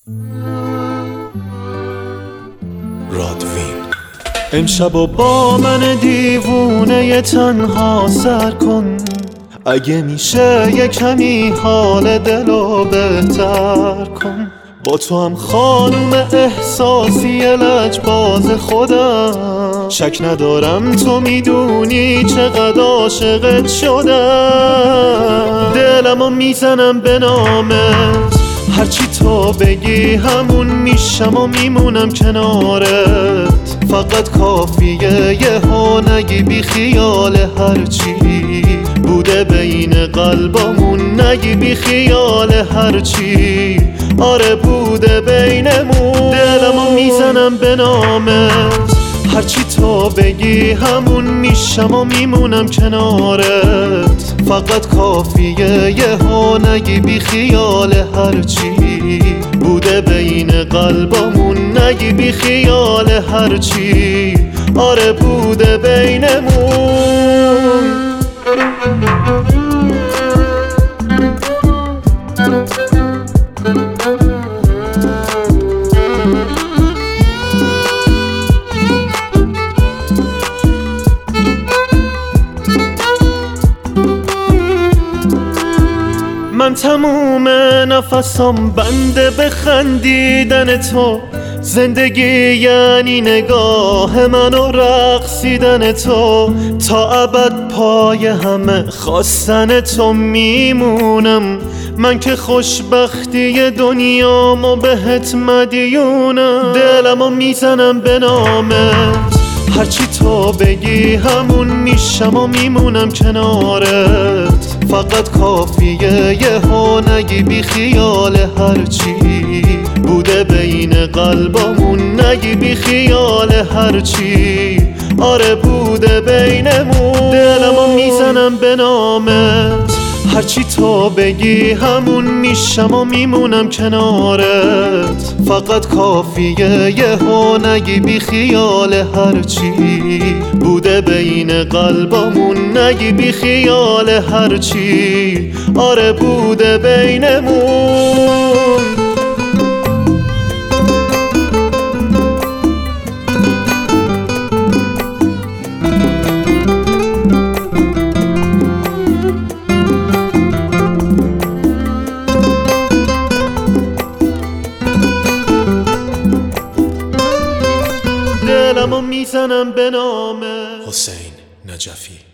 رادوین. امشب و با من دیوونه تنها سر کن، اگه میشه یه کمی حال دلو بهتر کن. با تو هم خانوم احساسی لجباز خودم، شک ندارم تو میدونی چقدر عاشقت شدم. دلمو میزنم به نامت، هرچی تو بگی همون میشم و میمونم کنارت. فقط کافیه یه ها نگی بی خیال هرچی بوده بین قلبامون، نگی بی خیال هرچی آره بوده بینمون. دلمو میزنم به نامت، هرچی تو بگی همون میشم و میمونم کنارت. فقط کافیه یه ها نگی بی خیال هرچی بوده بین قلبامون، نگی بی خیال هرچی آره بوده بینمون. من تموم نفسم بنده به خندیدن تو، زندگی یعنی نگاه من و رقصیدن تو. تا ابد پای همه خواستن تو میمونم، من که خوشبختی دنیامو بهت مدیونم. دلمو میزنم به نامت، هرچی تو بگی همون میشم و میمونم کنارت. فقط کافیه یه ها نگی بی خیال هرچی بوده بین قلبامون، نگی بی خیال هرچی آره بوده بینمون. دلمو میزنم به نامت، هرچی تو بگی همون میشم و میمونم کنارت. فقط کافیه یه ها نگی بی خیال هرچی بوده بین قلبامون، نگی بی خیال هرچی آره بوده بینمون. دلمو میزنم به نام حسین نجفی.